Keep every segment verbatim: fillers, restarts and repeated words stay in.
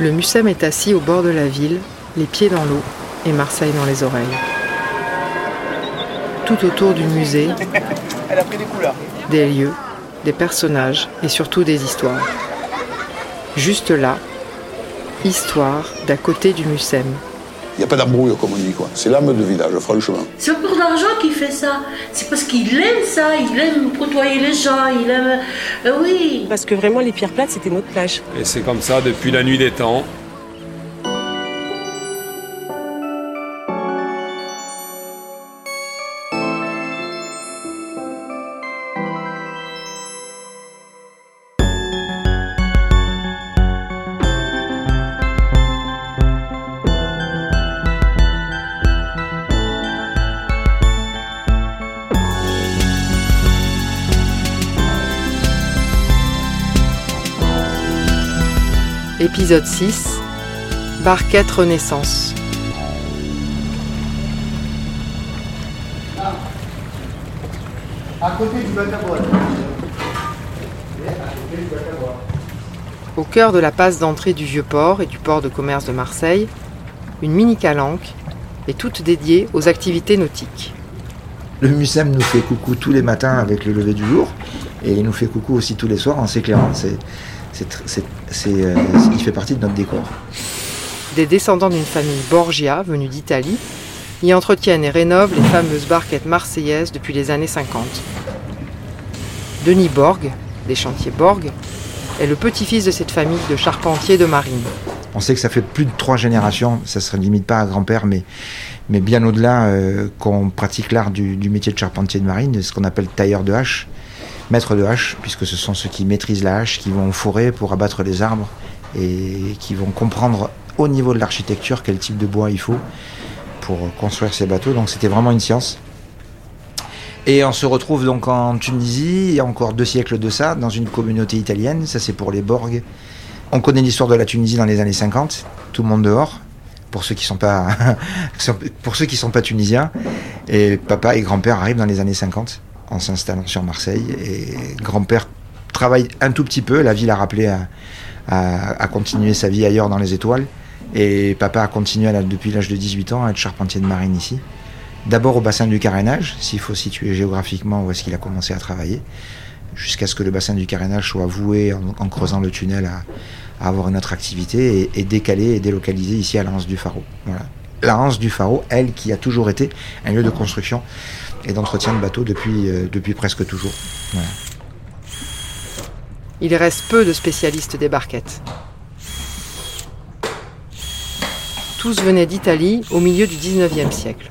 Le Mucem est assis au bord de la ville, les pieds dans l'eau et Marseille dans les oreilles. Tout autour du musée, Elle a pris des couleurs. Des lieux, des personnages et surtout des histoires. Juste là, histoire d'à côté du Mucem. Il n'y a pas d'embrouille, comme on dit, quoi. C'est l'âme de village, franchement. C'est pour l'argent qu'il fait ça. C'est parce qu'il aime ça, il aime côtoyer les gens, il aime... Euh, oui. Parce que vraiment, les Pierres Plates, c'était notre plage. Et c'est comme ça depuis la nuit des temps. Épisode six, Barquette Renaissance. À côté du bac à voile. Au cœur de la passe d'entrée du Vieux-Port et du port de commerce de Marseille, une mini-calanque est toute dédiée aux activités nautiques. Le Mucem nous fait coucou tous les matins avec le lever du jour et il nous fait coucou aussi tous les soirs en s'éclairant. C'est, c'est, c'est, c'est, euh, il fait partie de notre décor. Des descendants d'une famille Borgia venue d'Italie y entretiennent et rénovent les fameuses barquettes marseillaises depuis les années cinquante. Denis Borg, des chantiers Borg, est le petit-fils de cette famille de charpentiers de marine. On sait que ça fait plus de trois générations, ça ne se limite pas à grand-père, mais, mais bien au-delà, euh, qu'on pratique l'art du, du métier de charpentier de marine, ce qu'on appelle tailleur de hache, maître de hache, puisque ce sont ceux qui maîtrisent la hache, qui vont au forêt pour abattre les arbres et qui vont comprendre au niveau de l'architecture quel type de bois il faut pour construire ces bateaux. Donc c'était vraiment une science. Et on se retrouve donc en Tunisie, il y a encore deux siècles de ça, dans une communauté italienne, ça c'est pour les Borg. On connaît l'histoire de la Tunisie dans les années cinquante, tout le monde dehors, pour ceux qui sont pas, pour ceux qui sont pas tunisiens. Et papa et grand-père arrivent dans les années cinquante, en s'installant sur Marseille. Et grand-père travaille un tout petit peu, la ville a rappelé à, à, à continuer sa vie ailleurs dans les étoiles. Et papa a continué à, depuis l'âge de dix-huit ans à être charpentier de marine ici. D'abord au bassin du Carénage, s'il faut situer géographiquement où est-ce qu'il a commencé à travailler, jusqu'à ce que le bassin du Carénage soit voué, en, en creusant le tunnel, à, à avoir une autre activité, et, et décalé et délocalisé ici à la Hanse du Pharaon. Voilà. La Hanse du Pharaon, elle, qui a toujours été un lieu de construction et d'entretien de bateaux depuis, euh, depuis presque toujours. Voilà. Il reste peu de spécialistes des barquettes. Tous venaient d'Italie au milieu du dix-neuvième siècle.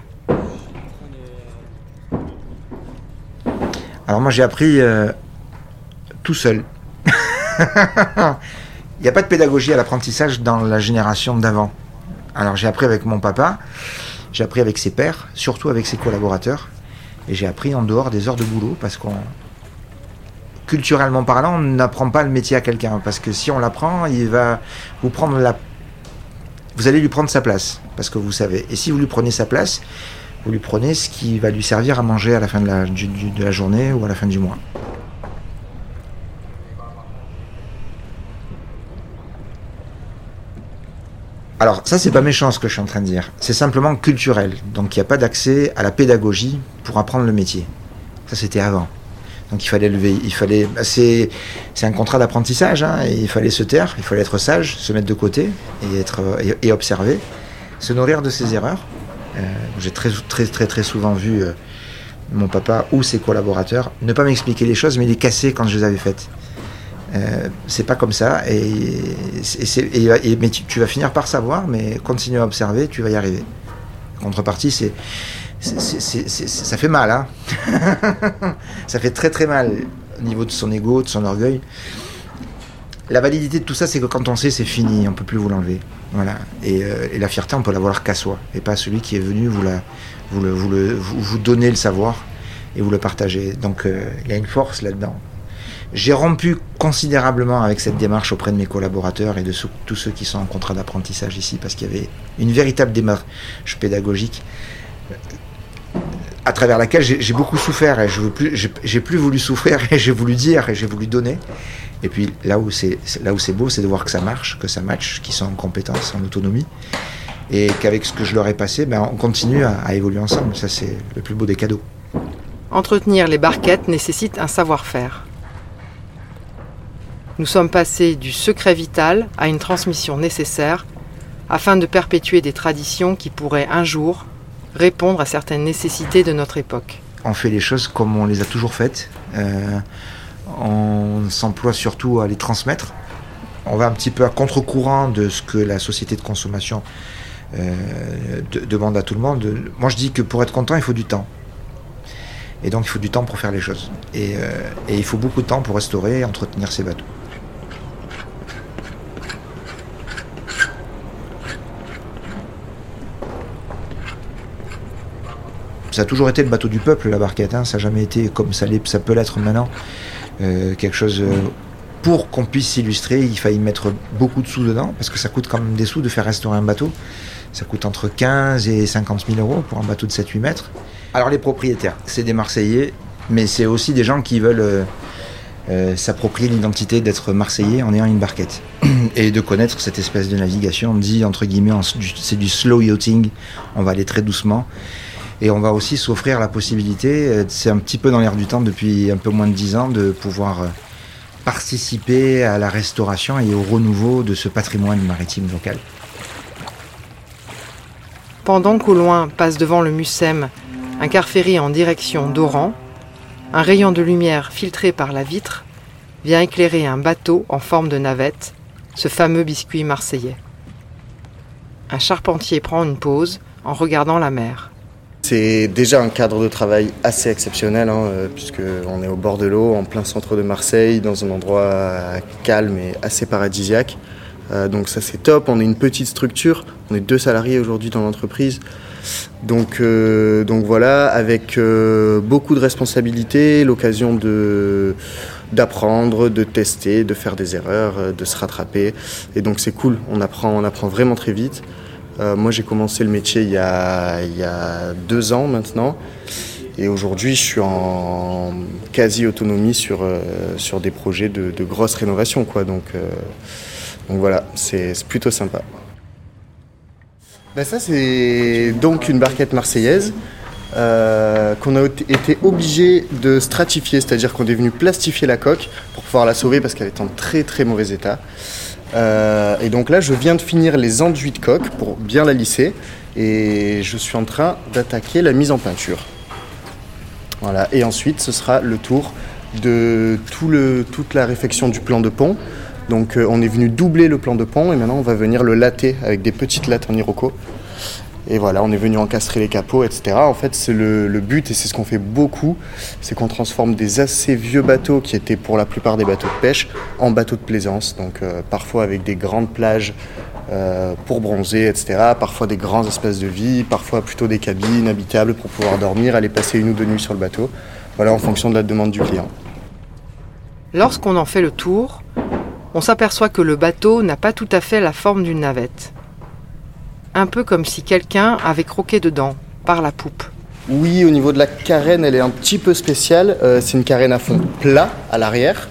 Alors moi j'ai appris euh, tout seul. Il n'y a pas de pédagogie à l'apprentissage dans la génération d'avant. Alors j'ai appris avec mon papa, j'ai appris avec ses pairs, surtout avec ses collaborateurs, et j'ai appris en dehors des heures de boulot, parce qu'on, culturellement parlant, on n'apprend pas le métier à quelqu'un, parce que si on l'apprend, il va vous prendre la... Vous allez lui prendre sa place, parce que vous savez. Et si vous lui prenez sa place, vous lui prenez ce qui va lui servir à manger à la fin de la, du, du, de la journée ou à la fin du mois. Alors ça c'est pas méchant ce que je suis en train de dire, c'est simplement culturel, donc il n'y a pas d'accès à la pédagogie pour apprendre le métier. Ça c'était avant. Donc il fallait lever, il fallait, c'est, c'est un contrat d'apprentissage, hein, et il fallait se taire, il fallait être sage, se mettre de côté et, être, et, et observer, se nourrir de ses erreurs. Euh, j'ai très, très très très souvent vu euh, mon papa ou ses collaborateurs ne pas m'expliquer les choses mais les casser quand je les avais faites. Euh, c'est pas comme ça et, et, c'est, et, et mais tu, tu vas finir par savoir, mais continue à observer, tu vas y arriver. Contrepartie, c'est, c'est, c'est, c'est, c'est ça fait mal, hein. Ça fait très très mal au niveau de son ego, de son orgueil. La validité de tout ça, c'est que quand on sait, c'est fini, on peut plus vous l'enlever. Voilà. Et, euh, et la fierté, on peut l'avoir qu'à soi, et pas à celui qui est venu vous, la, vous, le, vous, le, vous, vous donner le savoir et vous le partager. Donc il euh, y a une force là-dedans. J'ai rompu considérablement avec cette démarche auprès de mes collaborateurs et de sou- tous ceux qui sont en contrat d'apprentissage ici, parce qu'il y avait une véritable démarche pédagogique à travers laquelle j'ai, j'ai beaucoup souffert et je veux plus, j'ai, j'ai plus voulu souffrir et j'ai voulu dire et j'ai voulu donner. Et puis là où c'est, là où c'est beau, c'est de voir que ça marche, que ça match, qu'ils sont en compétence, en autonomie, et qu'avec ce que je leur ai passé, ben, on continue à, à évoluer ensemble. Ça, c'est le plus beau des cadeaux. Entretenir les barquettes nécessite un savoir-faire. Nous sommes passés du secret vital à une transmission nécessaire afin de perpétuer des traditions qui pourraient un jour répondre à certaines nécessités de notre époque. On fait les choses comme on les a toujours faites. Euh, on s'emploie surtout à les transmettre. On va un petit peu à contre-courant de ce que la société de consommation euh, de, demande à tout le monde. Moi, je dis que pour être content, il faut du temps. Et donc, il faut du temps pour faire les choses. Et, euh, et il faut beaucoup de temps pour restaurer et entretenir ces bateaux. Ça a toujours été le bateau du peuple, la barquette. Hein. Ça n'a jamais été comme ça, ça peut l'être maintenant. Euh, quelque chose... Euh, pour qu'on puisse s'illustrer, il fallait mettre beaucoup de sous dedans, parce que ça coûte quand même des sous de faire restaurer un bateau. Ça coûte entre quinze et cinquante mille euros pour un bateau de sept à huit mètres. Alors les propriétaires, c'est des Marseillais, mais c'est aussi des gens qui veulent euh, euh, s'approprier l'identité d'être Marseillais en ayant une barquette. Et de connaître cette espèce de navigation, on dit entre guillemets, c'est du slow yachting, on va aller très doucement. Et on va aussi s'offrir la possibilité, c'est un petit peu dans l'air du temps depuis un peu moins de dix ans, de pouvoir participer à la restauration et au renouveau de ce patrimoine maritime local. Pendant qu'au loin passe devant le Mucem un car-ferry en direction d'Oran, un rayon de lumière filtré par la vitre vient éclairer un bateau en forme de navette, ce fameux biscuit marseillais. Un charpentier prend une pause en regardant la mer. C'est déjà un cadre de travail assez exceptionnel, hein, puisqu'on est au bord de l'eau, en plein centre de Marseille, dans un endroit calme et assez paradisiaque. Euh, donc ça c'est top, on est une petite structure, on est deux salariés aujourd'hui dans l'entreprise. Donc, euh, donc voilà, avec euh, beaucoup de responsabilités, l'occasion de, d'apprendre, de tester, de faire des erreurs, de se rattraper. Et donc c'est cool, on apprend, on apprend vraiment très vite. Euh, moi j'ai commencé le métier il y a, il y a deux ans maintenant. Et aujourd'hui je suis en quasi-autonomie sur, euh, sur des projets de, de grosses rénovations, quoi. Donc, euh, donc voilà, c'est, c'est plutôt sympa. Ben ça c'est donc une barquette marseillaise euh, qu'on a été obligé de stratifier, c'est-à-dire qu'on est venu plastifier la coque pour pouvoir la sauver parce qu'elle est en très très mauvais état. Euh, et donc là je viens de finir les enduits de coque pour bien la lisser et je suis en train d'attaquer la mise en peinture. Voilà, et ensuite ce sera le tour de tout le, toute la réfection du plan de pont. Donc euh, on est venu doubler le plan de pont et maintenant on va venir le latter avec des petites lattes en iroko. Et voilà, on est venu encastrer les capots, et cetera. En fait, c'est le, le but, et c'est ce qu'on fait beaucoup, c'est qu'on transforme des assez vieux bateaux qui étaient pour la plupart des bateaux de pêche en bateaux de plaisance. Donc euh, parfois avec des grandes plages euh, pour bronzer, et cetera. Parfois des grands espaces de vie, parfois plutôt des cabines habitables pour pouvoir dormir, aller passer une ou deux nuits sur le bateau. Voilà, en fonction de la demande du client. Lorsqu'on en fait le tour, on s'aperçoit que le bateau n'a pas tout à fait la forme d'une navette. Un peu comme si quelqu'un avait croqué dedans, par la poupe. Oui, au niveau de la carène, elle est un petit peu spéciale. Euh, c'est une carène à fond plat à l'arrière.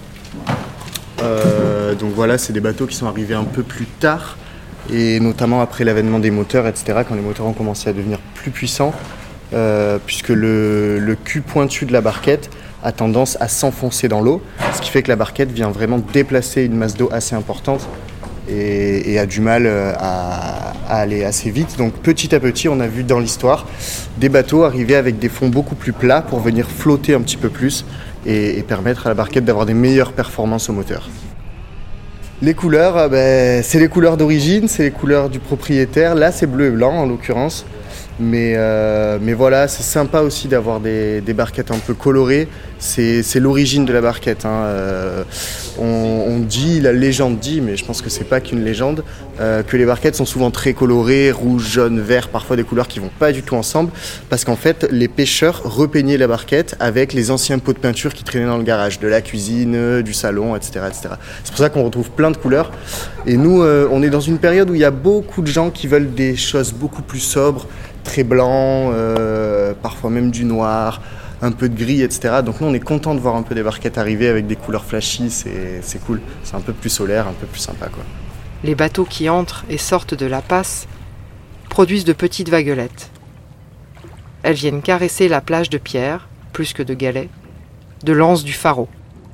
Euh, donc voilà, c'est des bateaux qui sont arrivés un peu plus tard, et notamment après l'avènement des moteurs, et cetera, quand les moteurs ont commencé à devenir plus puissants, euh, puisque le, le cul pointu de la barquette a tendance à s'enfoncer dans l'eau, ce qui fait que la barquette vient vraiment déplacer une masse d'eau assez importante et, et a du mal à, à aller assez vite. Donc petit à petit, on a vu dans l'histoire des bateaux arriver avec des fonds beaucoup plus plats pour venir flotter un petit peu plus et, et permettre à la barquette d'avoir des meilleures performances au moteur. Les couleurs, ben, c'est les couleurs d'origine, c'est les couleurs du propriétaire. Là, c'est bleu et blanc en l'occurrence. Mais, euh, mais voilà, c'est sympa aussi d'avoir des, des barquettes un peu colorées. C'est, c'est l'origine de la barquette, hein. Euh, on, on dit, la légende dit, mais je pense que c'est pas qu'une légende, euh, que les barquettes sont souvent très colorées, rouge, jaune, vert, parfois des couleurs qui vont pas du tout ensemble, parce qu'en fait, les pêcheurs repeignaient la barquette avec les anciens pots de peinture qui traînaient dans le garage, de la cuisine, du salon, et cetera, et cetera. C'est pour ça qu'on retrouve plein de couleurs. Et nous, euh, on est dans une période où il y a beaucoup de gens qui veulent des choses beaucoup plus sobres, très blanc, euh, euh, parfois même du noir, un peu de gris, et cetera. Donc nous, on est content de voir un peu des barquettes arriver avec des couleurs flashy, c'est, c'est cool. C'est un peu plus solaire, un peu plus sympa, quoi. Les bateaux qui entrent et sortent de la passe produisent de petites vaguelettes. Elles viennent caresser la plage de pierre, plus que de galets, de l'anse du Pharo.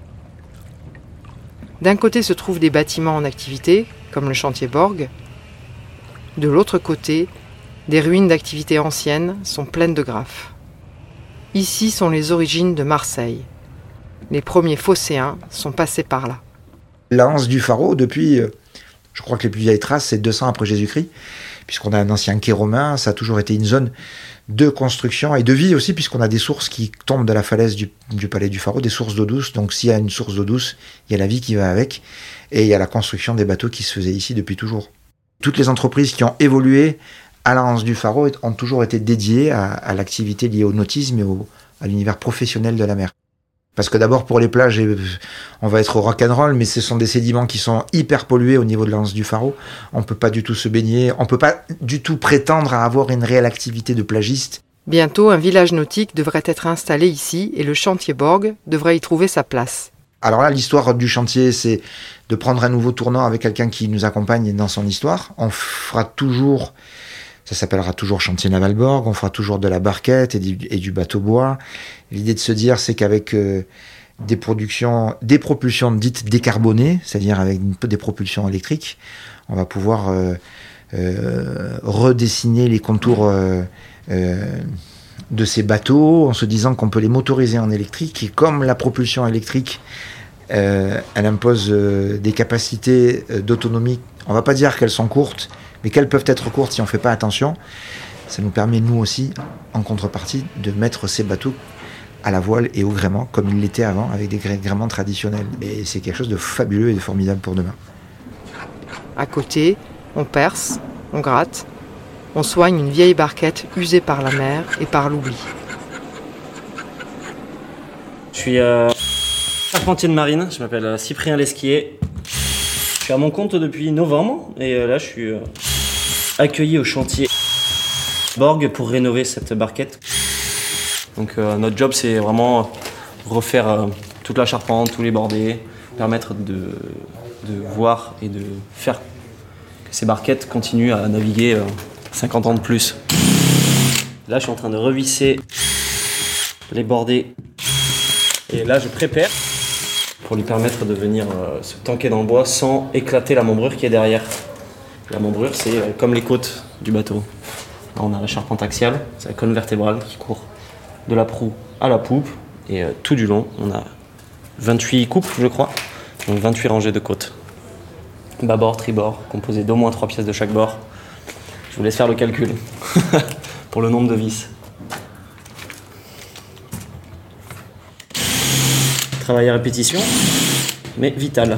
D'un côté se trouvent des bâtiments en activité, comme le chantier Borg. De l'autre côté, des ruines d'activités anciennes sont pleines de graphes. Ici sont les origines de Marseille. Les premiers phocéens sont passés par là. L'anse du Pharo, depuis, je crois que les plus vieilles traces, c'est deux cents après Jésus-Christ, puisqu'on a un ancien quai romain, ça a toujours été une zone de construction et de vie aussi, puisqu'on a des sources qui tombent de la falaise du, du palais du Pharo, des sources d'eau douce. Donc s'il y a une source d'eau douce, il y a la vie qui va avec, et il y a la construction des bateaux qui se faisait ici depuis toujours. Toutes les entreprises qui ont évolué à l'anse du Pharo ont toujours été dédiées à, à l'activité liée au nautisme et au, à l'univers professionnel de la mer. Parce que d'abord, pour les plages, on va être au rock'n'roll, mais ce sont des sédiments qui sont hyper pollués au niveau de l'anse du Pharo. On ne peut pas du tout se baigner, on ne peut pas du tout prétendre à avoir une réelle activité de plagiste. Bientôt, un village nautique devrait être installé ici et le chantier Borg devrait y trouver sa place. Alors là, l'histoire du chantier, c'est de prendre un nouveau tournant avec quelqu'un qui nous accompagne dans son histoire. On fera toujours... Ça s'appellera toujours chantier naval Borg, on fera toujours de la barquette et du, et du bateau-bois. L'idée de se dire, c'est qu'avec euh, des productions, des propulsions dites décarbonées, c'est-à-dire avec une, des propulsions électriques, on va pouvoir euh, euh, redessiner les contours euh, euh, de ces bateaux en se disant qu'on peut les motoriser en électrique. Et comme la propulsion électrique, euh, elle impose euh, des capacités euh, d'autonomie, on va pas dire qu'elles sont courtes, mais qu'elles peuvent être courtes si on ne fait pas attention. Ça nous permet, nous aussi, en contrepartie, de mettre ces bateaux à la voile et au gréement, comme ils l'étaient avant, avec des gréements traditionnels. Et c'est quelque chose de fabuleux et de formidable pour demain. À côté, on perce, on gratte, on soigne une vieille barquette usée par la mer et par l'oubli. Je suis euh, charpentier de marine, je m'appelle Cyprien Lesquier. Je suis à mon compte depuis novembre et euh, là je suis euh, accueilli au chantier Borg pour rénover cette barquette. Donc euh, notre job c'est vraiment refaire euh, toute la charpente, tous les bordées, permettre de, de voir et de faire que ces barquettes continuent à naviguer euh, cinquante ans de plus. Là je suis en train de revisser les bordées et là je prépare pour lui permettre de venir euh, se tanker dans le bois sans éclater la membrure qui est derrière. La membrure, c'est euh, comme les côtes du bateau. Là, on a la charpente axiale, c'est la colonne vertébrale qui court de la proue à la poupe. Et euh, tout du long, on a vingt-huit coupes, je crois, donc vingt-huit rangées de côtes. Bâbord, tribord, composé d'au moins trois pièces de chaque bord. Je vous laisse faire le calcul pour le nombre de vis. Travail à répétition, mais vital.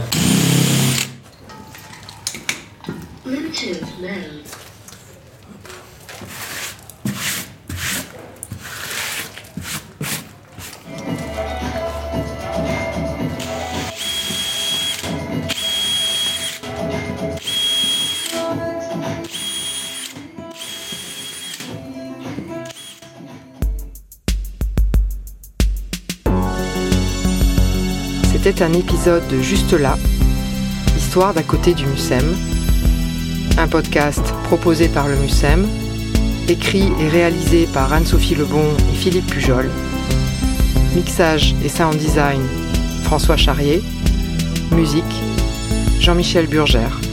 C'était un épisode de Juste là, histoire d'à côté du Mucem. Un podcast proposé par le Mucem, écrit et réalisé par Anne-Sophie Lebon et Philippe Pujol. Mixage et sound design, François Charrier. Musique, Jean-Michel Burgère.